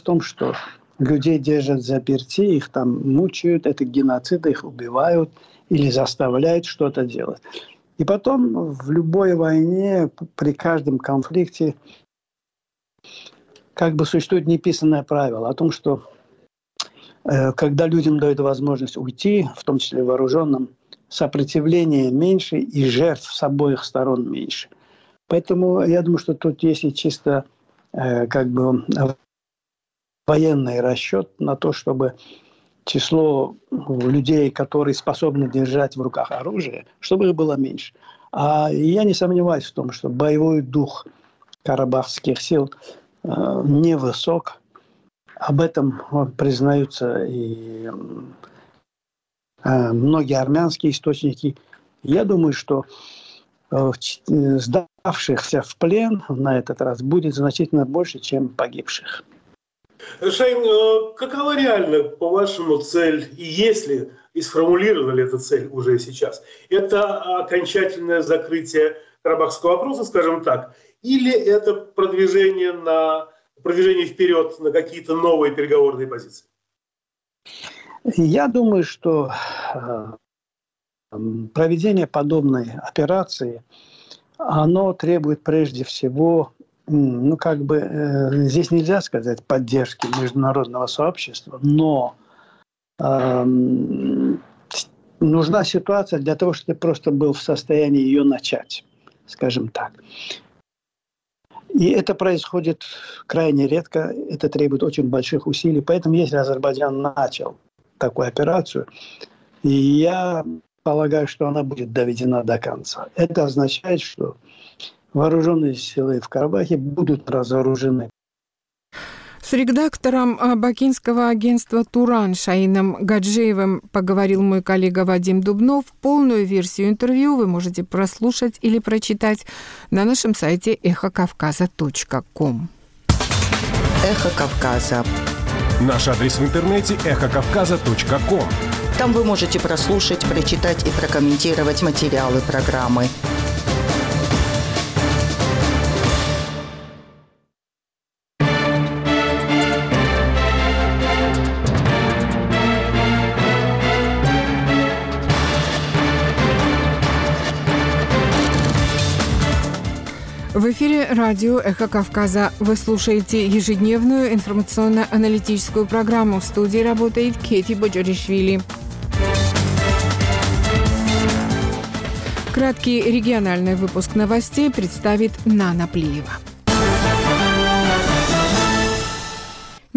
том, что людей держат заперти, их там мучают, это геноцид, их убивают или заставляют что-то делать. И потом в любой войне, при каждом конфликте, как бы существует неписанное правило о том, что когда людям дают возможность уйти, в том числе вооруженным, сопротивление меньше и жертв с обоих сторон меньше. Поэтому я думаю, что тут есть и чисто как бы военный расчет на то, чтобы число людей, которые способны держать в руках оружие, чтобы их было меньше. А я не сомневаюсь в том, что боевой дух карабахских сил невысок. Об этом признаются и многие армянские источники. Я думаю, что сдавшихся в плен на этот раз будет значительно больше, чем погибших. Шаин, какова реально, по-вашему, цель, и если и сформулирована ли эта цель уже сейчас? Это окончательное закрытие карабахского вопроса, скажем так, или это продвижение вперед на какие-то новые переговорные позиции? Я думаю, что проведение подобной операции, оно требует прежде всего, здесь нельзя сказать поддержки международного сообщества, но нужна ситуация для того, чтобы ты просто был в состоянии ее начать, скажем так. И это происходит крайне редко, это требует очень больших усилий. Поэтому если Азербайджан начал такую операцию, я полагаю, что она будет доведена до конца. Это означает, что вооруженные силы в Карабахе будут разоружены. С редактором бакинского агентства «Туран» Шаином Гаджиевым поговорил мой коллега Вадим Дубнов. Полную версию интервью вы можете прослушать или прочитать на нашем сайте эхокавказа.ком. Эхо Кавказа. Наш адрес в интернете эхокавказа.ком. Там вы можете прослушать, прочитать и прокомментировать материалы программы. В эфире радио «Эхо Кавказа». Вы слушаете ежедневную информационно-аналитическую программу. В студии работает Кети Боджоришвили. Краткий региональный выпуск новостей представит Нана Плиева.